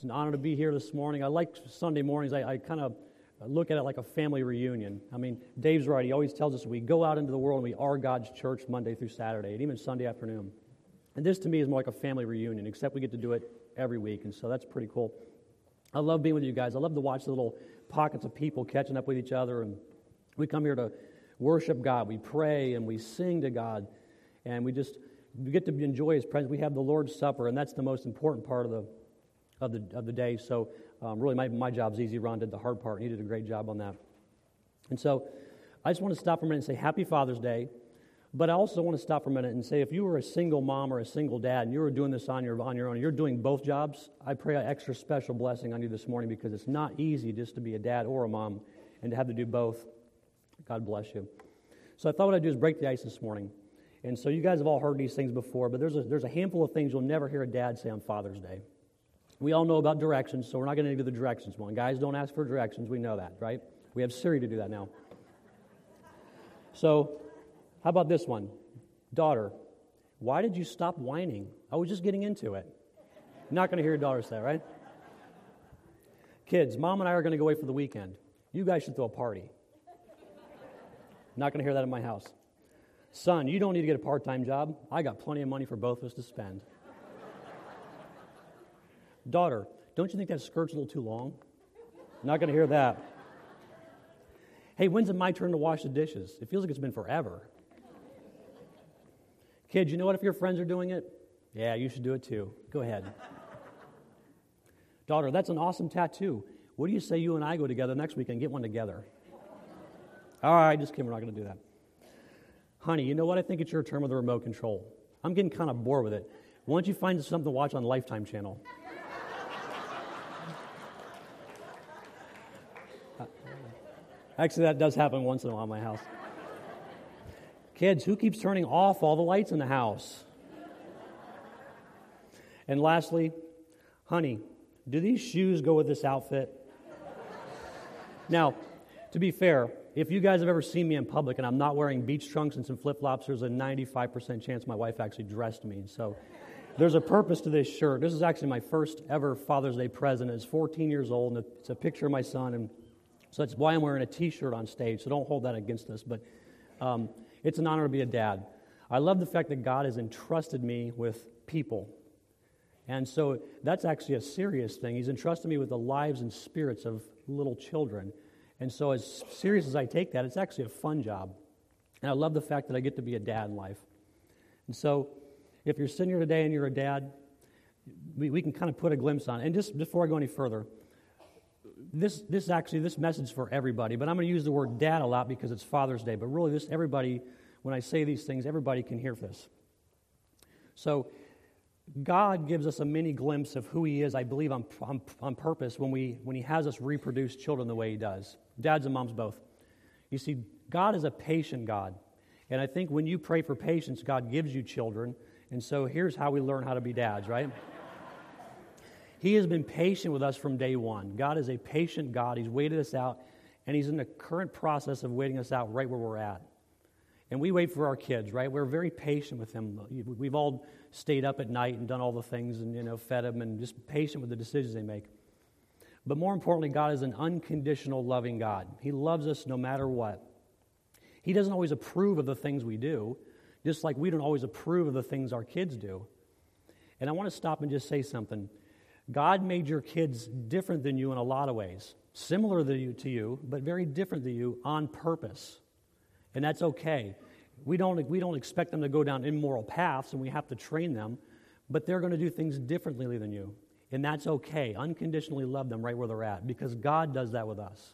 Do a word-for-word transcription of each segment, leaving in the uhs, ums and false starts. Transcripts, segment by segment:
an honor to be here this morning. I like Sunday mornings. I, I kind of look at it like a family reunion. I mean, Dave's right. He always tells us we go out into the world and we are God's church Monday through Saturday, and even Sunday afternoon. And this, to me, is more like a family reunion, except we get to do it every week, and so that's pretty cool. I love being with you guys. I love to watch the little pockets of people catching up with each other, and we come here to worship God. We pray, and we sing to God, and we just we get to enjoy His presence. We have the Lord's Supper, and that's the most important part of the of the of the day. So um, really, my, my job's easy. Ron did the hard part, and he did a great job on that. And so I just want to stop for a minute and say Happy Father's Day. But I also want to stop for a minute and say, if you were a single mom or a single dad and you were doing this on your on your own, and you're doing both jobs, I pray an extra special blessing on you this morning, because it's not easy just to be a dad or a mom and to have to do both. God bless you. So I thought what I'd do is break the ice this morning. And so you guys have all heard these things before, but there's a, there's a handful of things you'll never hear a dad say on Father's Day. We all know about directions, so we're not going to do the directions one. Guys, don't ask for directions. We know that, right? We have Siri to do that now. So how about this one? Daughter, why did you stop whining? I was just getting into it. Not going to hear your daughter say, right? Kids, Mom and I are going to go away for the weekend. You guys should throw a party. Not going to hear that in my house. Son, you don't need to get a part-time job. I got plenty of money for both of us to spend. Daughter, don't you think that skirt's a little too long? Not going to hear that. Hey, when's it my turn to wash the dishes? It feels like it's been forever. Kids, you know what, if your friends are doing it? Yeah, you should do it too. Go ahead. Daughter, that's an awesome tattoo. What do you say you and I go together next week and get one together? All right, just kidding, we're not going to do that. Honey, you know what? I think it's your turn with the remote control. I'm getting kind of bored with it. Why don't you find something to watch on Lifetime channel? Actually, that does happen once in a while in my house. Kids, who keeps turning off all the lights in the house? And lastly, honey, do these shoes go with this outfit? Now, to be fair, if you guys have ever seen me in public and I'm not wearing beach trunks and some flip-flops, there's a ninety-five percent chance my wife actually dressed me. So there's a purpose to this shirt. This is actually my first ever Father's Day present. It's fourteen years old, and it's a picture of my son, and so that's why I'm wearing a T-shirt on stage, so don't hold that against us. But um, it's an honor to be a dad. I love the fact that God has entrusted me with people. And so that's actually a serious thing. He's entrusted me with the lives and spirits of little children. And so as serious as I take that, it's actually a fun job. And I love the fact that I get to be a dad in life. And so if you're sitting here today and you're a dad, we, we can kind of put a glimpse on it. And just before I go any further, This this actually, this message is for everybody, but I'm going to use the word dad a lot because it's Father's Day, but really this, everybody, when I say these things, everybody can hear this. So God gives us a mini glimpse of who He is, I believe, on, on, on purpose when we when He has us reproduce children the way He does. Dads and moms both. You see, God is a patient God, and I think when you pray for patience, God gives you children, and so here's how we learn how to be dads, right? He has been patient with us from day one. God is a patient God. He's waited us out, and He's in the current process of waiting us out right where we're at. And we wait for our kids, right? We're very patient with them. We've all stayed up at night and done all the things and, you know, fed them and just patient with the decisions they make. But more importantly, God is an unconditional loving God. He loves us no matter what. He doesn't always approve of the things we do, just like we don't always approve of the things our kids do. And I want to stop and just say something. God made your kids different than you in a lot of ways, similar to you, to you, but very different than you on purpose. And that's okay. We don't, we don't expect them to go down immoral paths, and we have to train them, but they're going to do things differently than you. And that's okay. Unconditionally love them right where they're at, because God does that with us.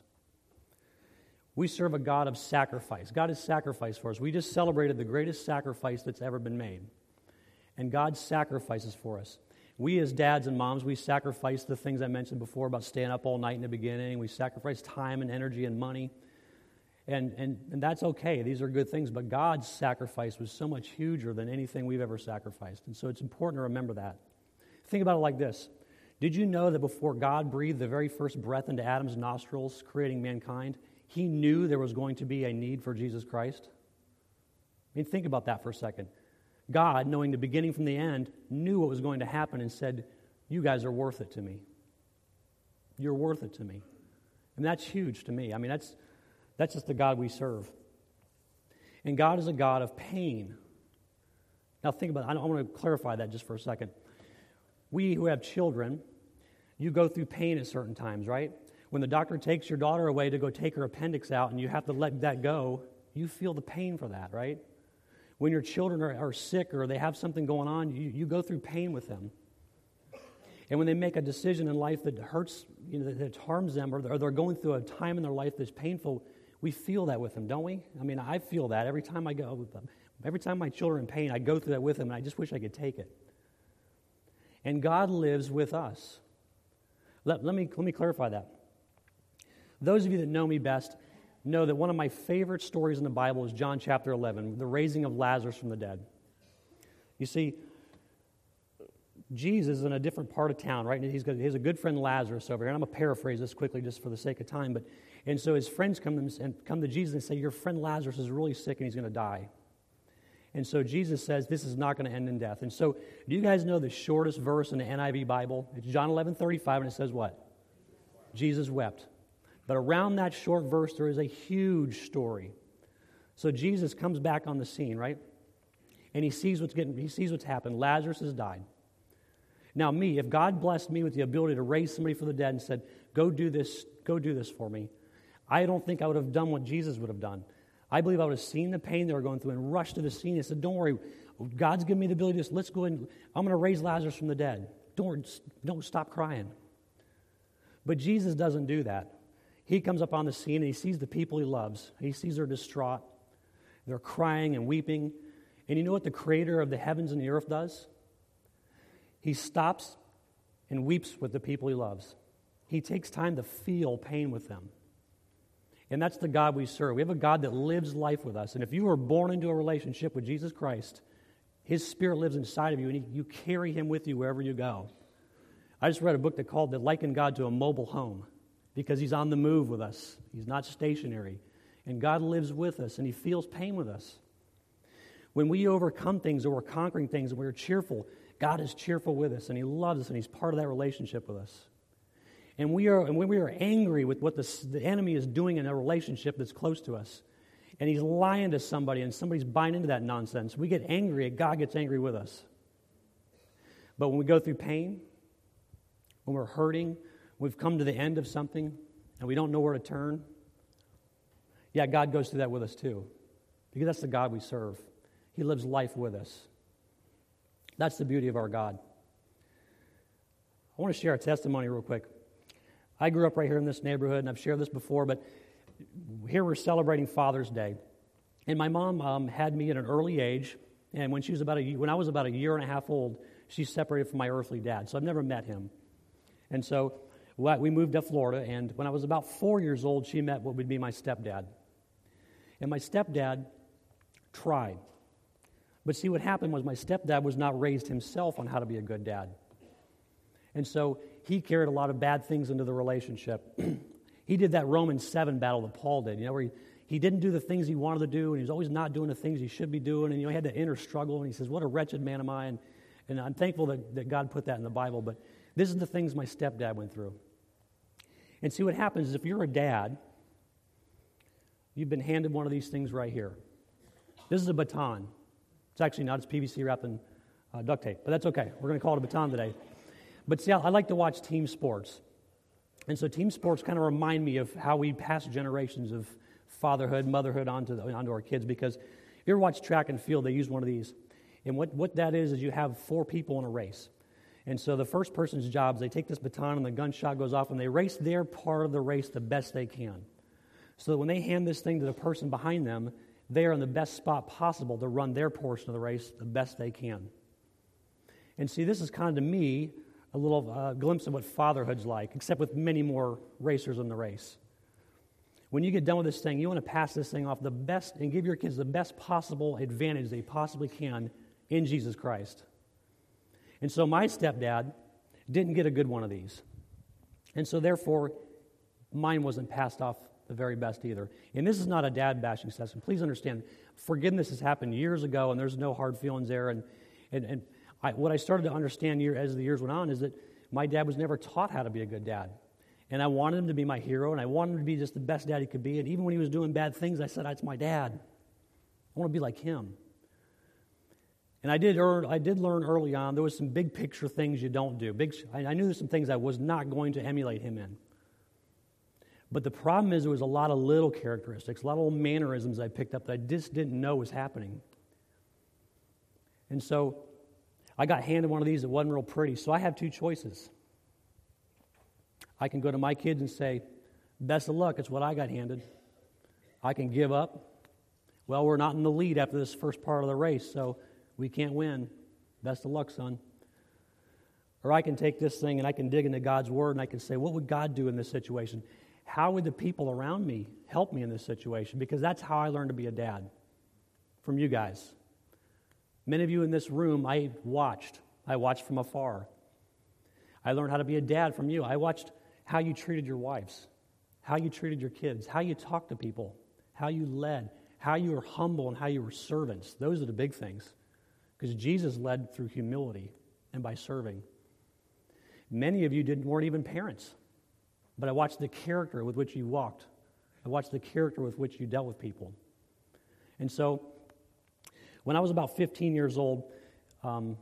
We serve a God of sacrifice. God is sacrifice for us. We just celebrated the greatest sacrifice that's ever been made. And God sacrifices for us. We as dads and moms, we sacrifice the things I mentioned before about staying up all night in the beginning. We sacrifice time and energy and money. And, and, and that's okay. These are good things. But God's sacrifice was so much huger than anything we've ever sacrificed. And so it's important to remember that. Think about it like this. Did you know that before God breathed the very first breath into Adam's nostrils, creating mankind, He knew there was going to be a need for Jesus Christ? I mean, think about that for a second. God, knowing the beginning from the end, knew what was going to happen and said, you guys are worth it to me. You're worth it to me. And that's huge to me. I mean, that's that's just the God we serve. And God is a God of pain. Now think about it. I want to clarify that just for a second. We who have children, you go through pain at certain times, right? When the doctor takes your daughter away to go take her appendix out and you have to let that go, you feel the pain for that, right? When your children are, are sick or they have something going on, you, you go through pain with them. And when they make a decision in life that hurts, you know, that, that harms them, or they're, or they're going through a time in their life that's painful, we feel that with them, don't we? I mean, I feel that every time I go with them. Every time my children are in pain, I go through that with them, and I just wish I could take it. And God lives with us. Let, let me let me clarify that. Those of you that know me best know that one of my favorite stories in the Bible is John chapter eleven, the raising of Lazarus from the dead. You see, Jesus is in a different part of town, right? He's got, he has a good friend Lazarus over here. And I'm going to paraphrase this quickly just for the sake of time. But and so his friends come and come to Jesus and say, your friend Lazarus is really sick and he's going to die. And so Jesus says this is not going to end in death. And so do you guys know the shortest verse in the N I V Bible? It's John eleven thirty-five, and it says what? Jesus wept. But around that short verse, there is a huge story. So Jesus comes back on the scene, right? And he sees what's getting, he sees what's happened. Lazarus has died. Now me, if God blessed me with the ability to raise somebody from the dead and said, go do this, go do this for me, I don't think I would have done what Jesus would have done. I believe I would have seen the pain they were going through and rushed to the scene and said, don't worry, God's given me the ability to just, let's go and I'm going to raise Lazarus from the dead. Don't, don't stop crying. But Jesus doesn't do that. He comes up on the scene and he sees the people he loves. He sees they're distraught. They're crying and weeping. And you know what the creator of the heavens and the earth does? He stops and weeps with the people he loves. He takes time to feel pain with them. And that's the God we serve. We have a God that lives life with us. And if you were born into a relationship with Jesus Christ, His Spirit lives inside of you, and he, you carry Him with you wherever you go. I just read a book that called that likened God to a mobile home because He's on the move with us. He's not stationary. And God lives with us, and He feels pain with us. When we overcome things or we're conquering things and we're cheerful, God is cheerful with us, and He loves us, and He's part of that relationship with us. And we are, and when we are angry with what the, the enemy is doing in a relationship that's close to us, and he's lying to somebody, and somebody's buying into that nonsense, we get angry, and God gets angry with us. But when we go through pain, when we're hurting, we've come to the end of something, and we don't know where to turn, yeah, God goes through that with us too, because that's the God we serve. He lives life with us. That's the beauty of our God. I want to share a testimony real quick. I grew up right here in this neighborhood, and I've shared this before, but here we're celebrating Father's Day. And my mom um, had me at an early age, and when she was about a when I was about a year and a half old, she separated from my earthly dad, so I've never met him. And so we moved to Florida, and when I was about four years old, she met what would be my stepdad. And my stepdad tried. But see, what happened was my stepdad was not raised himself on how to be a good dad. And so he carried a lot of bad things into the relationship. He did that Romans seven battle that Paul did, you know, where he, he didn't do the things he wanted to do, and he was always not doing the things he should be doing, and you know, he had that inner struggle, and he says, what a wretched man am I, and, and I'm thankful that, that God put that in the Bible, but this is the things my stepdad went through. And see, what happens is if you're a dad, you've been handed one of these things right here. This is a baton. It's actually not, it's P V C wrapped in uh, duct tape, but that's okay. We're going to call it a baton today. But see, I like to watch team sports. And so team sports kind of remind me of how we pass generations of fatherhood, motherhood onto, the, onto our kids, because if you ever watch track and field, they use one of these. And what, what that is is you have four people in a race. And so the first person's job is they take this baton and the gunshot goes off and they race their part of the race the best they can. So that when they hand this thing to the person behind them, they are in the best spot possible to run their portion of the race the best they can. And see, this is kind of, to me, a little uh, glimpse of what fatherhood's like, except with many more racers in the race. When you get done with this thing, you want to pass this thing off the best and give your kids the best possible advantage they possibly can in Jesus Christ. And so my stepdad didn't get a good one of these. And so therefore, mine wasn't passed off the very best either. And this is not a dad bashing session. Please understand, forgiveness has happened years ago, and there's no hard feelings there. And and, and I, what I started to understand year, as the years went on is that my dad was never taught how to be a good dad. And I wanted him to be my hero, and I wanted him to be just the best dad he could be. And even when he was doing bad things, I said, that's my dad. I want to be like him. And I did, earn, I did learn early on, there was some big picture things you don't do. Big, I, I knew there's some things I was not going to emulate him in. But the problem is there was a lot of little characteristics, a lot of little mannerisms I picked up that I just didn't know was happening. And so I got handed one of these that wasn't real pretty. So I have two choices. I can go to my kids and say, best of luck, it's what I got handed. I can give up. Well, we're not in the lead after this first part of the race, so we can't win. Best of luck, son. Or I can take this thing and I can dig into God's Word and I can say, what would God do in this situation? How would the people around me help me in this situation? Because that's how I learned to be a dad, from you guys. Many of you in this room, I watched. I watched from afar. I learned how to be a dad from you. I watched how you treated your wives, how you treated your kids, how you talked to people, how you led, how you were humble, and how you were servants. Those are the big things. Because Jesus led through humility and by serving. Many of you didn't, weren't even parents. But I watched the character with which you walked. I watched the character with which you dealt with people. And so, when I was about fifteen years old, um,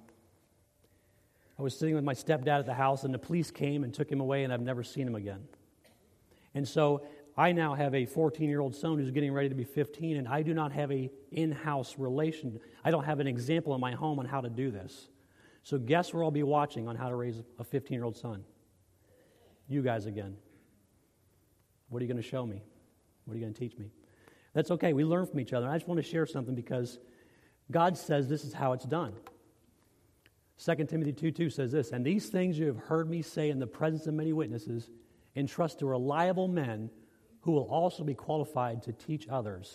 I was sitting with my stepdad at the house, and the police came and took him away, and I've never seen him again. And so, I now have a fourteen-year-old son who's getting ready to be fifteen, and I do not have a in-house relation. I don't have an example in my home on how to do this. So guess where I'll be watching on how to raise a fifteen-year-old son? You guys again. What are you going to show me? What are you going to teach me? That's okay. We learn from each other. I just want to share something because God says this is how it's done. Second Timothy two two says this, and these things you have heard me say in the presence of many witnesses, entrust to reliable men who will also be qualified to teach others.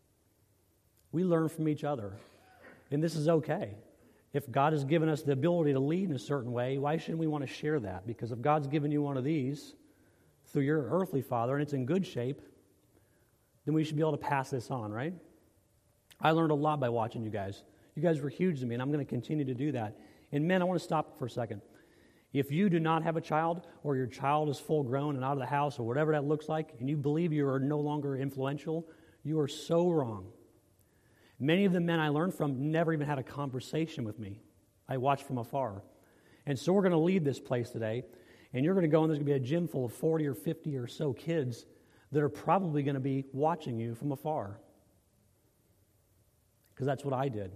We learn from each other, and this is okay. If God has given us the ability to lead in a certain way, why shouldn't we want to share that? Because if God's given you one of these through your earthly father, and it's in good shape, then we should be able to pass this on, right? I learned a lot by watching you guys. You guys were huge to me, and I'm going to continue to do that. And men, I want to stop for a second. If you do not have a child, or your child is full grown and out of the house, or whatever that looks like, and you believe you are no longer influential, you are so wrong. Many of the men I learned from never even had a conversation with me. I watched from afar. And so we're going to leave this place today, and you're going to go, and there's going to be a gym full of forty or fifty or so kids that are probably going to be watching you from afar. Because that's what I did.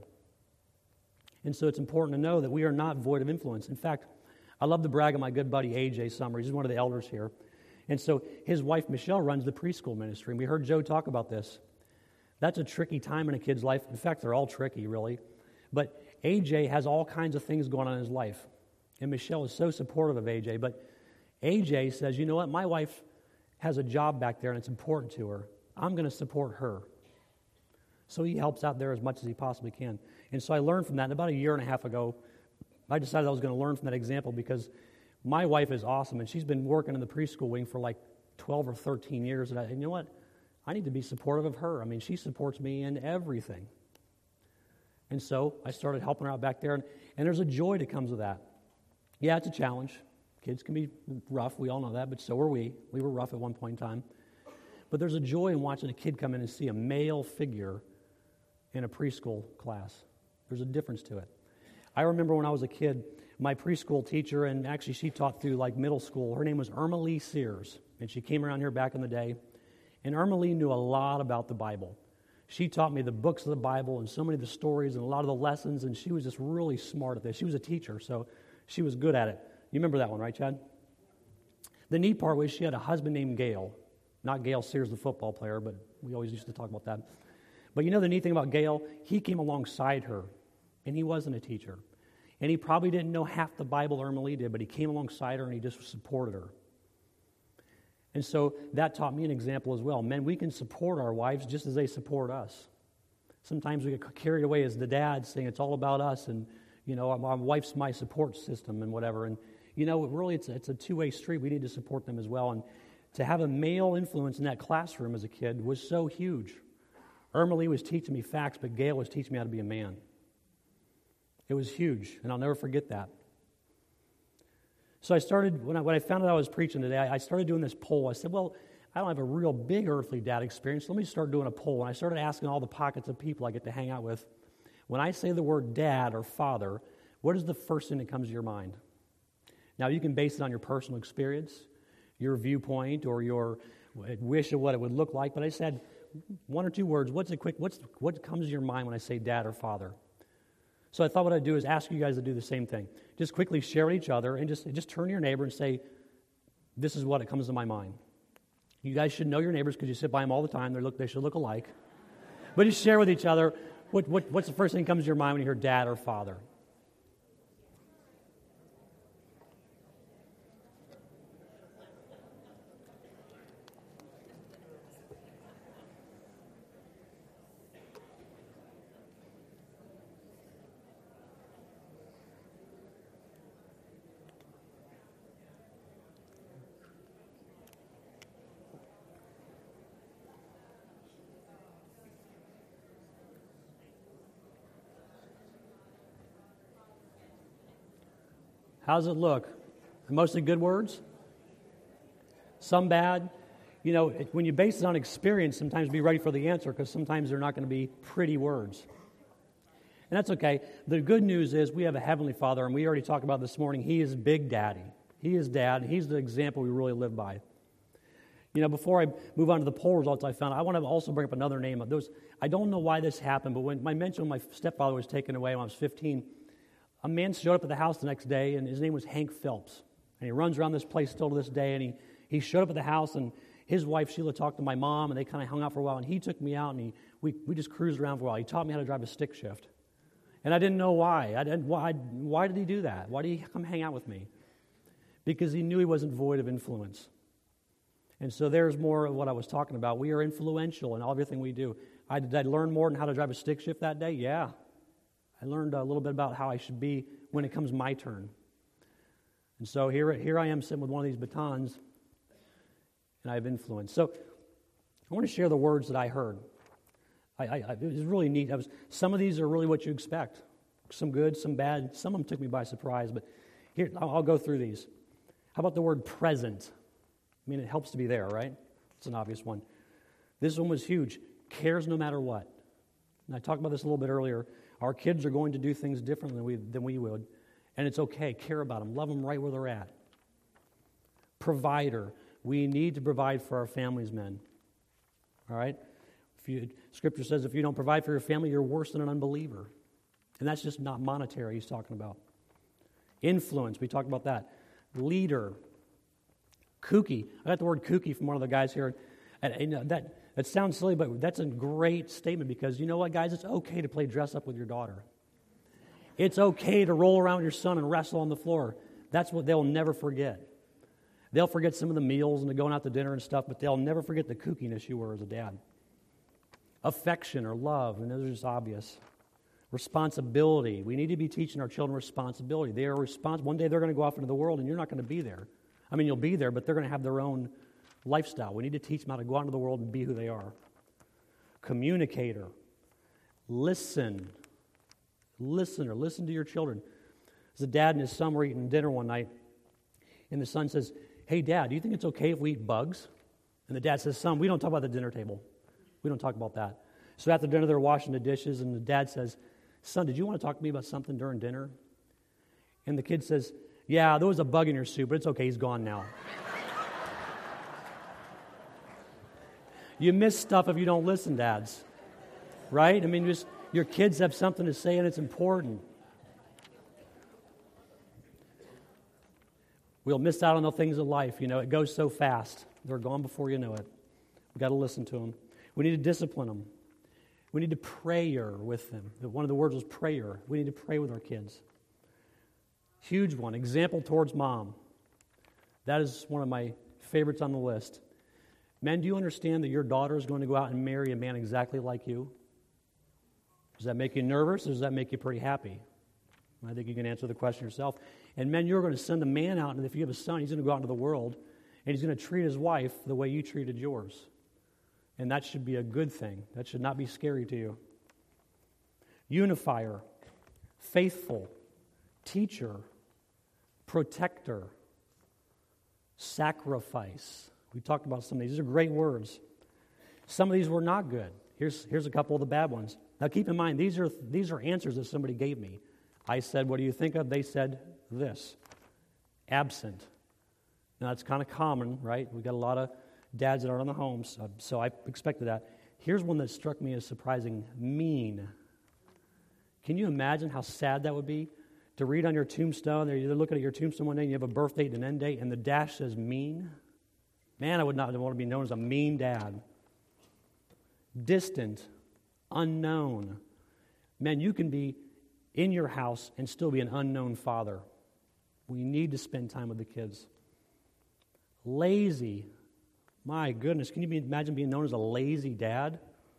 And so it's important to know that we are not void of influence. In fact, I love to brag on my good buddy A J Summers. He's one of the elders here. And so his wife, Michelle, runs the preschool ministry. And we heard Joe talk about this. That's a tricky time in a kid's life. In fact, they're all tricky, really. But A J has all kinds of things going on in his life. And Michelle is so supportive of A J. But A J says, you know what? My wife has a job back there, and it's important to her. I'm going to support her. So he helps out there as much as he possibly can. And so I learned from that. And about a year and a half ago, I decided I was going to learn from that example because my wife is awesome, and she's been working in the preschool wing for like twelve or thirteen years. And, I, and you know what? I need to be supportive of her. I mean, she supports me in everything. And so I started helping her out back there, and, and there's a joy that comes with that. Yeah, it's a challenge. Kids can be rough. We all know that, but so are we. We were rough at one point in time. But there's a joy in watching a kid come in and see a male figure in a preschool class. There's a difference to it. I remember when I was a kid, my preschool teacher, and actually she taught through like middle school, her name was Irma Lee Sears, and she came around here back in the day. And Irma Lee knew a lot about the Bible. She taught me the books of the Bible and so many of the stories and a lot of the lessons, and she was just really smart at this. She was a teacher, so she was good at it. You remember that one, right, Chad? The neat part was she had a husband named Gail. Not Gail Sears, the football player, but we always used to talk about that. But you know the neat thing about Gail? He came alongside her, and he wasn't a teacher. And he probably didn't know half the Bible Irma Lee did, but he came alongside her and he just supported her. And so that taught me an example as well. Men, we can support our wives just as they support us. Sometimes we get carried away as the dad saying it's all about us and, you know, my wife's my support system and whatever. And, you know, really it's, it's a two-way street. We need to support them as well. And to have a male influence in that classroom as a kid was so huge. Irma Lee was teaching me facts, but Gail was teaching me how to be a man. It was huge, and I'll never forget that. So I started, when I, when I found out I was preaching today, I, I started doing this poll. I said, well, I don't have a real big earthly dad experience. Let me start doing a poll. And I started asking all the pockets of people I get to hang out with, when I say the word dad or father, what is the first thing that comes to your mind? Now, you can base it on your personal experience, your viewpoint, or your wish of what it would look like, but I said one or two words. What's a quick, what's, what comes to your mind when I say dad or father? So I thought what I'd do is ask you guys to do the same thing. Just quickly share with each other and just, just turn to your neighbor and say, this is what it comes to my mind. You guys should know your neighbors because you sit by them all the time. They look, they should look alike. But just share with each other, what, what, what's the first thing that comes to your mind when you hear dad or father? How's it look? Mostly good words? Some bad? You know, when you base it on experience, sometimes be ready for the answer because sometimes they're not going to be pretty words. And that's okay. The good news is we have a Heavenly Father, and we already talked about this morning. He is Big Daddy. He is Dad. He's the example we really live by. You know, before I move on to the poll results I found, I want to also bring up another name. There was, I don't know why this happened, but when I mentioned my stepfather was taken away when I was fifteen, a man showed up at the house the next day, and his name was Hank Phelps. And he runs around this place still to this day, and he, he showed up at the house, and his wife, Sheila, talked to my mom, and they kind of hung out for a while, and he took me out, and he, we, we just cruised around for a while. He taught me how to drive a stick shift. And I didn't know why. I didn't, why. Why did he do that? Why did he come hang out with me? Because he knew he wasn't void of influence. And so there's more of what I was talking about. We are influential in everything we do. I, did I learn more than how to drive a stick shift that day? Yeah. I learned a little bit about how I should be when it comes my turn. And so here, here I am sitting with one of these batons, and I have influence. So I want to share the words that I heard. I, I, it was really neat. I was, some of these are really what you expect. Some good, some bad. Some of them took me by surprise, but here, I'll, I'll go through these. How about the word present? I mean, it helps to be there, right? It's an obvious one. This one was huge. Cares no matter what. And I talked about this a little bit earlier. Our kids are going to do things differently than we, than we would, and it's okay. Care about them. Love them right where they're at. Provider. We need to provide for our families, men. All right? If you, Scripture says if you don't provide for your family, you're worse than an unbeliever. And that's just not monetary he's talking about. Influence. We talked about that. Leader. Kooky. I got the word kooky from one of the guys here. And, and that... It sounds silly, but that's a great statement because you know what, guys? It's okay to play dress up with your daughter. It's okay to roll around with your son and wrestle on the floor. That's what they'll never forget. They'll forget some of the meals and the going out to dinner and stuff, but they'll never forget the kookiness you were as a dad. Affection or love, and those are just obvious. Responsibility. We need to be teaching our children responsibility. They are responsible. One day they're going to go off into the world and you're not going to be there. I mean, you'll be there, but they're going to have their own lifestyle. We need to teach them how to go out into the world and be who they are. Communicator. Listen. Listener. Listen to your children. As a dad and his son were eating dinner one night, and the son says, hey, Dad, do you think it's okay if we eat bugs? And the dad says, son, we don't talk about the dinner table. We don't talk about that. So after dinner, they're washing the dishes, and the dad says, son, did you want to talk to me about something during dinner? And the kid says, yeah, there was a bug in your soup, but it's okay, he's gone now. You miss stuff if you don't listen, dads. Right? I mean, just your kids have something to say and it's important. We'll miss out on the things of life. You know, it goes so fast. They're gone before you know it. We've got to listen to them. We need to discipline them. We need to prayer with them. One of the words was prayer. We need to pray with our kids. Huge one. Example towards mom. That is one of my favorites on the list. Men, do you understand that your daughter is going to go out and marry a man exactly like you? Does that make you nervous or does that make you pretty happy? I think you can answer the question yourself. And men, you're going to send a man out, and if you have a son, he's going to go out into the world, and he's going to treat his wife the way you treated yours. And that should be a good thing. That should not be scary to you. Unifier, faithful, teacher, protector. sacrifice. We talked about some of these. These are great words. Some of these were not good. Here's, here's a couple of the bad ones. Now keep in mind, these are, these are answers that somebody gave me. I said, what do you think of? They said this. Absent. Now that's kind of common, right? We've got a lot of dads that aren't in the homes, so I expected that. Here's one that struck me as surprising. Mean. Can you imagine how sad that would be? To read on your tombstone, they're looking at your tombstone one day and you have a birth date and an end date, and the dash says mean. Man, I would not want to be known as a mean dad. Distant. Unknown. Man, you can be in your house and still be an unknown father. We need to spend time with the kids. Lazy. My goodness, can you be, imagine being known as a lazy dad?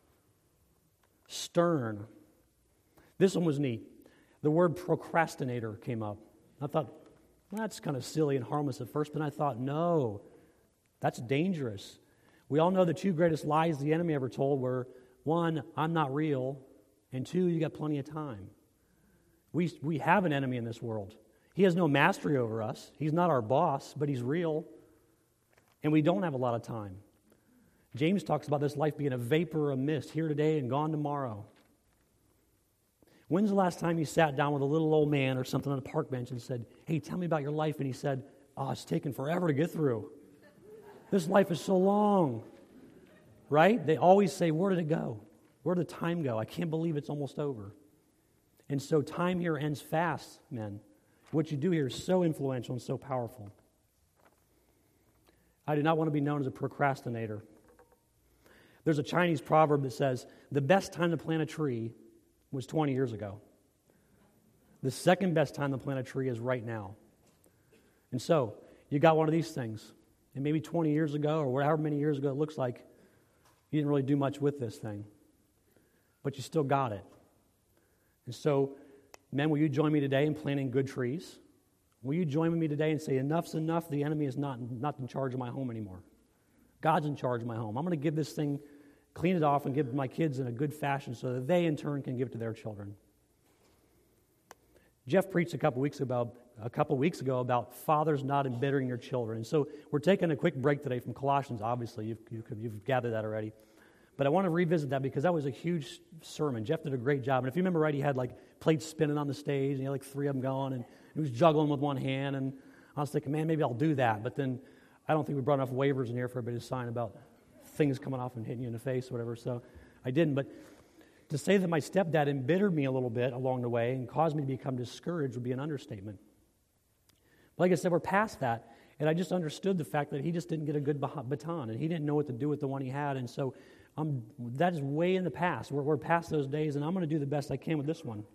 Stern. This one was neat. The word procrastinator came up. I thought, well, that's kind of silly and harmless at first, but I thought, no, that's dangerous. We all know the two greatest lies the enemy ever told were, one, I'm not real, and two, you got plenty of time. We, we have an enemy in this world. He has no mastery over us. He's not our boss, but he's real, and we don't have a lot of time. James talks about this life being a vapor or a mist, here today and gone tomorrow. When's the last time you sat down with a little old man or something on a park bench and said, hey, tell me about your life? And he said, oh, it's taken forever to get through. This life is so long. Right? They always say, where did it go? Where did the time go? I can't believe it's almost over. And so time here ends fast, men. What you do here is so influential and so powerful. I do not want to be known as a procrastinator. There's a Chinese proverb that says, the best time to plant a tree was twenty years ago. The second best time to plant a tree is right now. And so, you got one of these things, and maybe twenty years ago, or however many years ago it looks like, you didn't really do much with this thing. But you still got it. And so, men, will you join me today in planting good trees? Will you join with me today and say, enough's enough, the enemy is not, not in charge of my home anymore. God's in charge of my home. I'm going to give this thing, clean it off, and give my kids in a good fashion so that they, in turn, can give it to their children. Jeff preached a couple weeks about a couple weeks ago about fathers not embittering your children. And so we're taking a quick break today from Colossians, obviously. You've, you could, you've gathered that already. But I want to revisit that because that was a huge sermon. Jeff did a great job. And if you remember right, he had like plates spinning on the stage, and he had like three of them going, and he was juggling with one hand. And I was thinking, man, maybe I'll do that. But then I don't think we brought enough waivers in here for everybody to sign about things coming off and hitting you in the face or whatever. So I didn't. But to say that my stepdad embittered me a little bit along the way and caused me to become discouraged would be an understatement. Like I said, we're past that, and I just understood the fact that he just didn't get a good baton, and he didn't know what to do with the one he had, and so um, that is way in the past. We're, we're past those days, and I'm going to do the best I can with this one.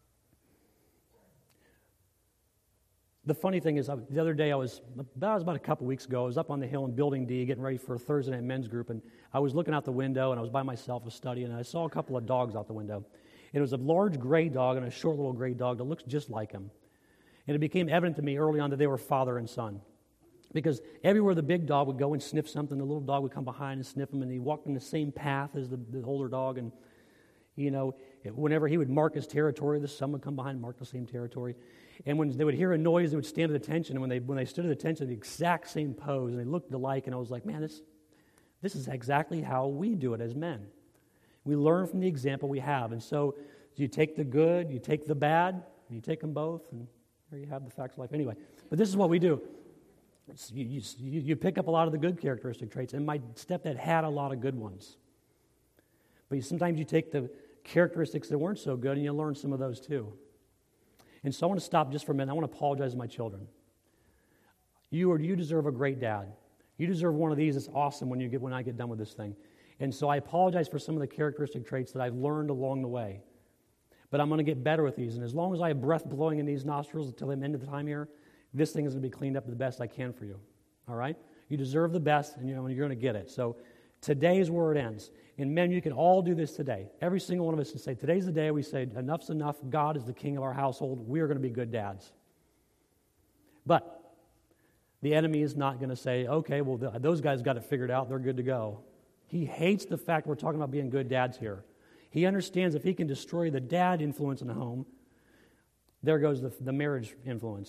The funny thing is, I, the other day I was, that was about a couple weeks ago, I was up on the hill in Building D getting ready for a Thursday night men's group, and I was looking out the window, and I was by myself, was studying, and I saw a couple of dogs out the window. And it was a large gray dog and a short little gray dog that looks just like him. And it became evident to me early on that they were father and son. Because everywhere the big dog would go and sniff something, the little dog would come behind and sniff him, and he walked in the same path as the, the older dog. And, you know, whenever he would mark his territory, the son would come behind and mark the same territory. And when they would hear a noise, they would stand at attention. And when they when they stood at attention, the exact same pose, and they looked alike. And I was like, man, this this is exactly how we do it as men. We learn from the example we have. And so you take the good, you take the bad, and you take them both, and there you have the facts of life. Anyway, but this is what we do. You, you, you pick up a lot of the good characteristic traits, and my stepdad had a lot of good ones. But sometimes you take the characteristics that weren't so good, and you learn some of those too. And so I want to stop just for a minute. I want to apologize to my children. You are you deserve a great dad. You deserve one of these. It's awesome when you get when I get done with this thing. And so I apologize for some of the characteristic traits that I've learned along the way. But I'm going to get better with these. And as long as I have breath blowing in these nostrils until the end of the time here, this thing is going to be cleaned up the best I can for you. All right? You deserve the best, and you know, you're going to get it. So today's where it ends. And men, you can all do this today. Every single one of us can say, today's the day we say, enough's enough. God is the king of our household. We are going to be good dads. But the enemy is not going to say, okay, well, th- those guys got it figured out. They're good to go. He hates the fact we're talking about being good dads here. He understands if he can destroy the dad influence in the home, there goes the, the marriage influence.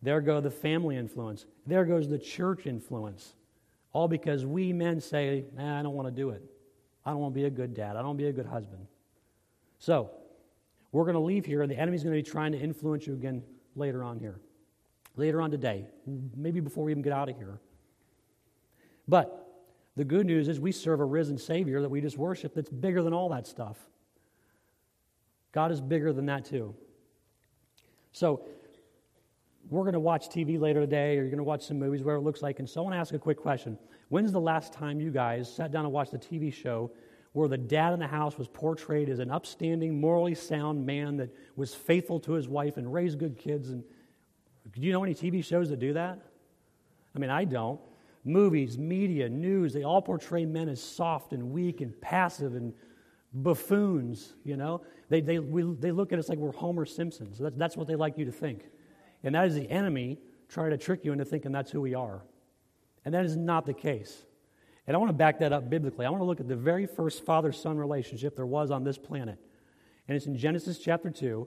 There go the family influence. There goes the church influence. All because we men say, nah, I don't want to do it. I don't want to be a good dad. I don't want to be a good husband. So, we're going to leave here, and the enemy's going to be trying to influence you again later on here. Later on today. Maybe before we even get out of here. But the good news is we serve a risen Savior that we just worship that's bigger than all that stuff. God is bigger than that too. So, we're going to watch T V later today, or you're going to watch some movies, whatever it looks like, and so I want to ask a quick question. When's the last time you guys sat down and watched a T V show where the dad in the house was portrayed as an upstanding, morally sound man that was faithful to his wife and raised good kids? And do you know any T V shows that do that? I mean, I don't. Movies, media, news, they all portray men as soft and weak and passive and buffoons, you know? They they we, they look at us like we're Homer Simpsons. That's, that's what they like you to think. And that is the enemy trying to trick you into thinking that's who we are. And that is not the case. And I want to back that up biblically. I want to look at the very first father-son relationship there was on this planet. And it's in Genesis chapter two.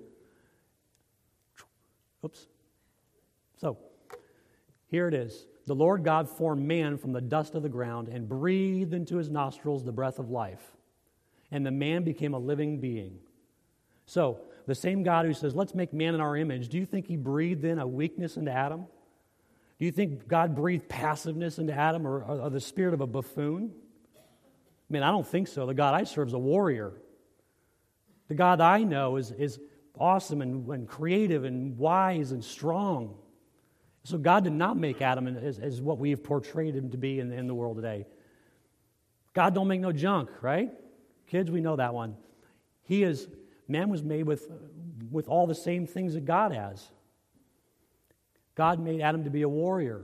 Oops. So, here it is. The Lord God formed man from the dust of the ground and breathed into his nostrils the breath of life. And the man became a living being. So, the same God who says, let's make man in our image, do you think he breathed in a weakness into Adam? Do you think God breathed passiveness into Adam, or, or, or the spirit of a buffoon? I mean, I don't think so. The God I serve is a warrior. The God I know is, is awesome and, and creative and wise and strong. So God did not make Adam as, as what we've portrayed him to be in, in the world today. God don't make no junk, right? Kids, we know that one. He is... Man was made with, with all the same things that God has. God made Adam to be a warrior.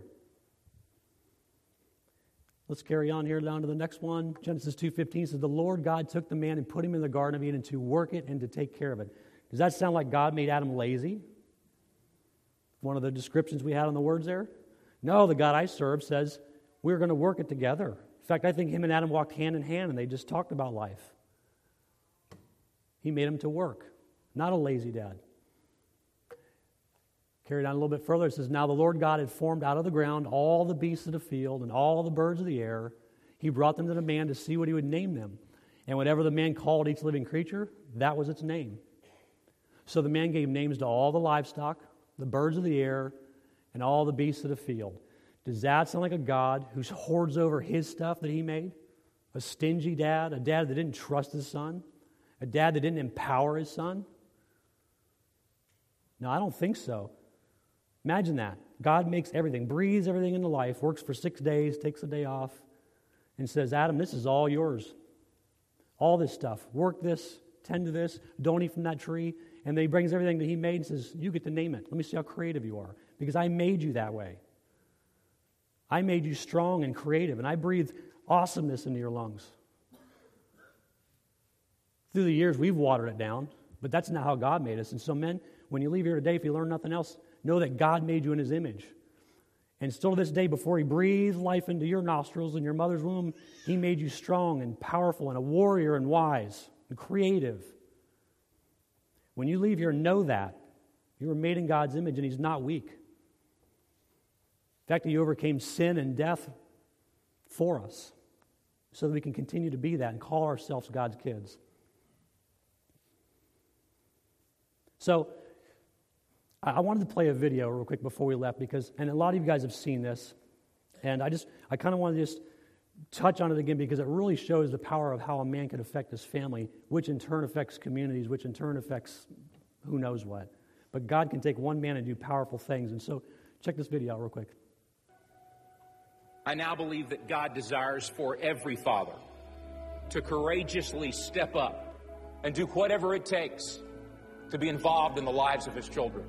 Let's carry on here down to the next one. Genesis two fifteen says, the Lord God took the man and put him in the Garden of Eden to work it and to take care of it. Does that sound like God made Adam lazy? One of the descriptions we had on the words there? No, the God I serve says we're going to work it together. In fact, I think him and Adam walked hand in hand and they just talked about life. He made him to work, not a lazy dad. Carried on a little bit further, it says, now the Lord God had formed out of the ground all the beasts of the field and all the birds of the air. He brought them to the man to see what he would name them. And whatever the man called each living creature, that was its name. So the man gave names to all the livestock, the birds of the air, and all the beasts of the field. Does that sound like a God who hoards over his stuff that he made? A stingy dad? A dad that didn't trust his son? A dad that didn't empower his son? No, I don't think so. Imagine that. God makes everything, breathes everything into life, works for six days, takes a day off, and says, Adam, this is all yours. All this stuff. Work this, tend to this, don't eat from that tree. And then he brings everything that he made and says, you get to name it. Let me see how creative you are. Because I made you that way. I made you strong and creative, and I breathed awesomeness into your lungs. Through the years, we've watered it down, but that's not how God made us. And so, men, when you leave here today, if you learn nothing else, know that God made you in his image. And still to this day, before he breathed life into your nostrils in your mother's womb, he made you strong and powerful and a warrior and wise and creative. When you leave here, know that. You were made in God's image, and he's not weak. In fact, he overcame sin and death for us so that we can continue to be that and call ourselves God's kids. So, I wanted to play a video real quick before we left because, and a lot of you guys have seen this, and I just, I kind of want to just touch on it again because it really shows the power of how a man can affect his family, which in turn affects communities, which in turn affects who knows what. But God can take one man and do powerful things, and so check this video out real quick. I now believe that God desires for every father to courageously step up and do whatever it takes to be involved in the lives of his children.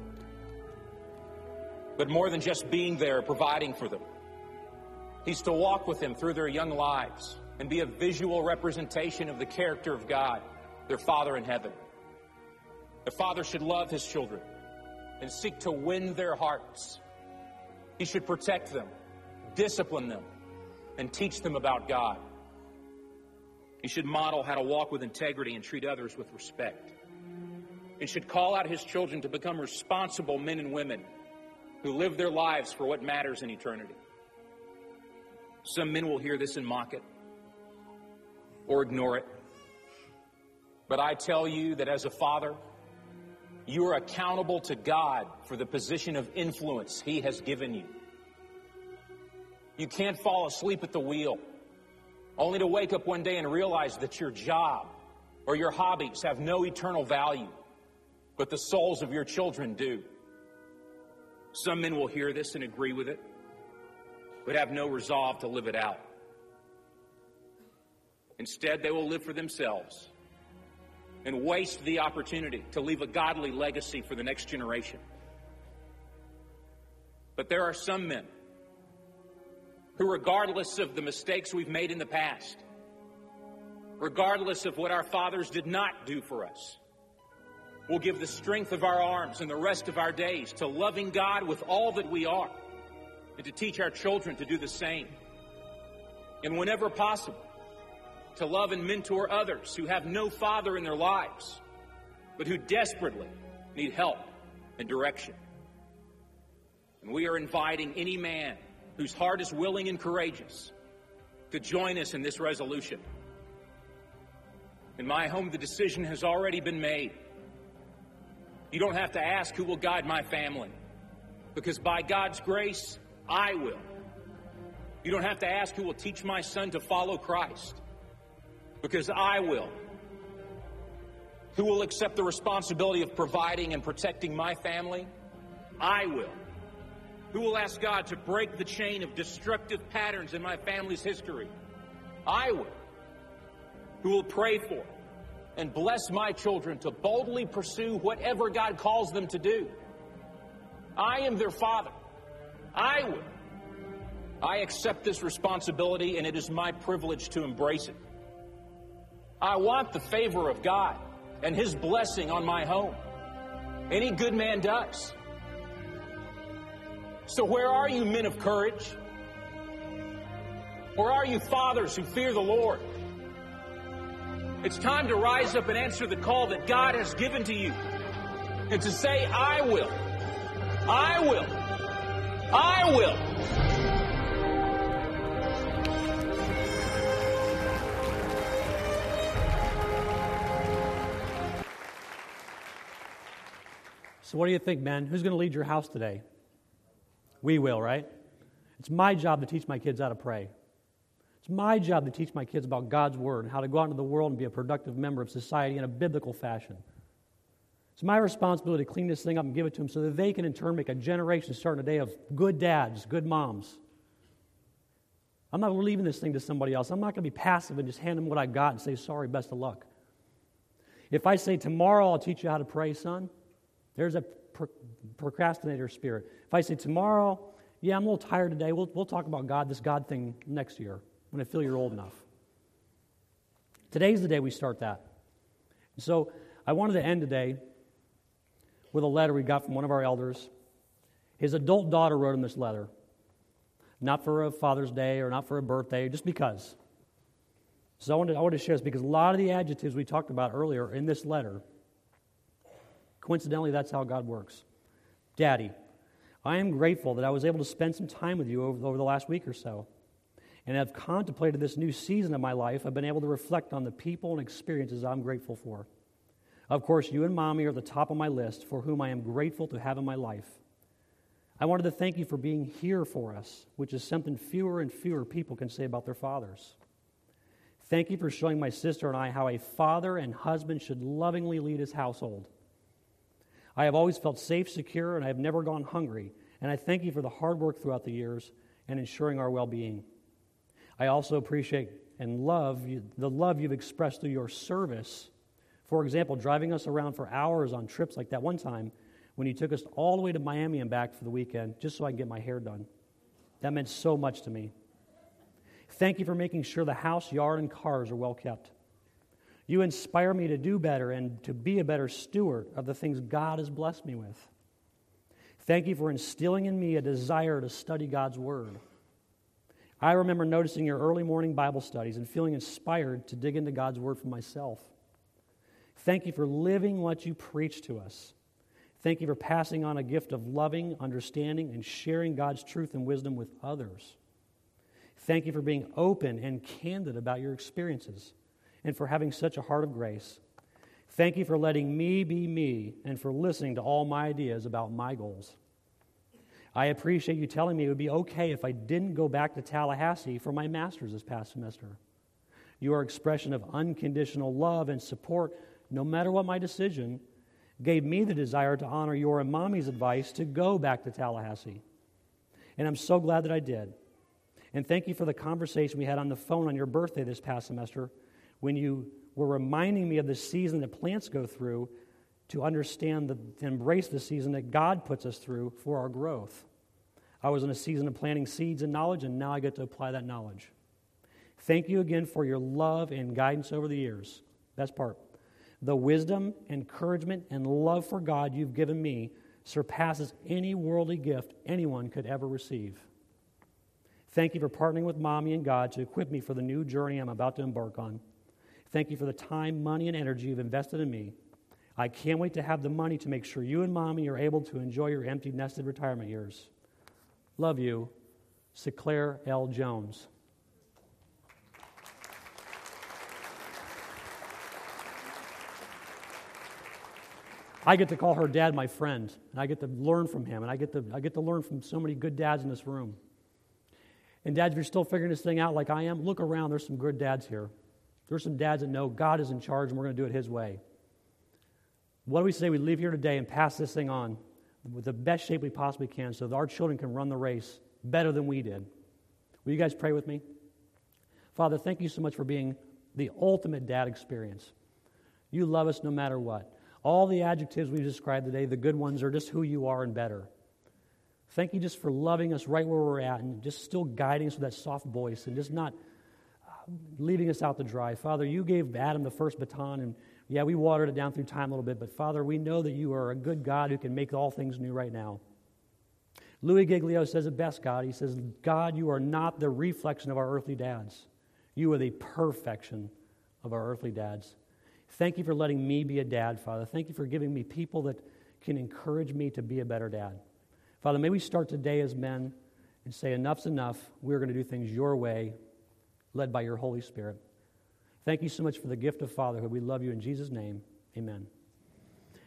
But more than just being there, providing for them, he's to walk with them through their young lives and be a visual representation of the character of God, their Father in heaven. The father should love his children and seek to win their hearts. He should protect them, discipline them, and teach them about God. He should model how to walk with integrity and treat others with respect. He should call out his children to become responsible men and women who live their lives for what matters in eternity. Some men will hear this and mock it or ignore it. But I tell you that as a father, you are accountable to God for the position of influence He has given you. You can't fall asleep at the wheel, only to wake up one day and realize that your job or your hobbies have no eternal value, but the souls of your children do. Some men will hear this and agree with it, but have no resolve to live it out. Instead, they will live for themselves and waste the opportunity to leave a godly legacy for the next generation. But there are some men who, regardless of the mistakes we've made in the past, regardless of what our fathers did not do for us, will give the strength of our arms and the rest of our days to loving God with all that we are, and to teach our children to do the same. And whenever possible, to love and mentor others who have no father in their lives, but who desperately need help and direction. And we are inviting any man whose heart is willing and courageous to join us in this resolution. In my home, the decision has already been made. You don't have to ask who will guide my family, because by God's grace, I will. You don't have to ask who will teach my son to follow Christ, because I will. Who will accept the responsibility of providing and protecting my family? I will. Who will ask God to break the chain of destructive patterns in my family's history? I will. Who will pray for and bless my children to boldly pursue whatever God calls them to do? I am their father. I will. I accept this responsibility, and it is my privilege to embrace it. I want the favor of God and His blessing on my home. Any good man does. So where are you, men of courage? Or are you fathers who fear the Lord? It's time to rise up and answer the call that God has given to you, and to say, I will. I will. I will. So what do you think, men? Who's going to lead your house today? We will, right? It's my job to teach my kids how to pray. It's my job to teach my kids about God's Word and how to go out into the world and be a productive member of society in a biblical fashion. It's my responsibility to clean this thing up and give it to them so that they can in turn make a generation starting a day of good dads, good moms. I'm not leaving this thing to somebody else. I'm not going to be passive and just hand them what I got and say, sorry, best of luck. If I say, tomorrow I'll teach you how to pray, son, there's a pro- procrastinator spirit. If I say, tomorrow, yeah, I'm a little tired today, we'll, we'll talk about God, this God thing next year when I feel you're old enough. Today's the day we start that. So I wanted to end today with a letter we got from one of our elders. His adult daughter wrote him this letter. Not for a Father's Day or not for a birthday, just because. So I wanted, I wanted to share this because a lot of the adjectives we talked about earlier in this letter, coincidentally, that's how God works. Daddy, I am grateful that I was able to spend some time with you over, over the last week or so. And I've contemplated this new season of my life. I've been able to reflect on the people and experiences I'm grateful for. Of course, you and Mommy are at the top of my list, for whom I am grateful to have in my life. I wanted to thank you for being here for us, which is something fewer and fewer people can say about their fathers. Thank you for showing my sister and I how a father and husband should lovingly lead his household. I have always felt safe, secure, and I have never gone hungry, and I thank you for the hard work throughout the years and ensuring our well-being. I also appreciate and love you, the love you've expressed through your service. For example, driving us around for hours on trips like that one time when you took us all the way to Miami and back for the weekend just so I could get my hair done. That meant so much to me. Thank you for making sure the house, yard, and cars are well kept. You inspire me to do better and to be a better steward of the things God has blessed me with. Thank you for instilling in me a desire to study God's Word. I remember noticing your early morning Bible studies and feeling inspired to dig into God's Word for myself. Thank you for living what you preach to us. Thank you for passing on a gift of loving, understanding, and sharing God's truth and wisdom with others. Thank you for being open and candid about your experiences and for having such a heart of grace. Thank you for letting me be me and for listening to all my ideas about my goals. I appreciate you telling me it would be okay if I didn't go back to Tallahassee for my master's this past semester. Your expression of unconditional love and support, no matter what my decision, gave me the desire to honor your and Mommy's advice to go back to Tallahassee. And I'm so glad that I did. And thank you for the conversation we had on the phone on your birthday this past semester when you were reminding me of the season that plants go through to understand, the, to embrace the season that God puts us through for our growth. I was in a season of planting seeds and knowledge, and now I get to apply that knowledge. Thank you again for your love and guidance over the years. Best part. The wisdom, encouragement, and love for God you've given me surpasses any worldly gift anyone could ever receive. Thank you for partnering with Mommy and God to equip me for the new journey I'm about to embark on. Thank you for the time, money, and energy you've invested in me. I can't wait to have the money to make sure you and Mommy are able to enjoy your empty nested retirement years. Love you, Seclaire L. Jones. I get to call her dad my friend, and I get to learn from him, and I get to I get to learn from so many good dads in this room. And dads, if you're still figuring this thing out like I am, look around. There's some good dads here. There's some dads that know God is in charge, and we're going to do it His way. What do we say we leave here today and pass this thing on with the best shape we possibly can so that our children can run the race better than we did? Will you guys pray with me? Father, thank you so much for being the ultimate dad experience. You love us no matter what. All the adjectives we've described today, the good ones, are just who you are and better. Thank you just for loving us right where we're at and just still guiding us with that soft voice and just not leaving us out to dry. Father, you gave Adam the first baton, and yeah, we watered it down through time a little bit, but Father, we know that you are a good God who can make all things new right now. Louis Giglio says it best, God. He says, God, you are not the reflection of our earthly dads. You are the perfection of our earthly dads. Thank you for letting me be a dad, Father. Thank you for giving me people that can encourage me to be a better dad. Father, may we start today as men and say, enough's enough. We're going to do things your way, led by your Holy Spirit. Thank you so much for the gift of fatherhood. We love you in Jesus' name. Amen.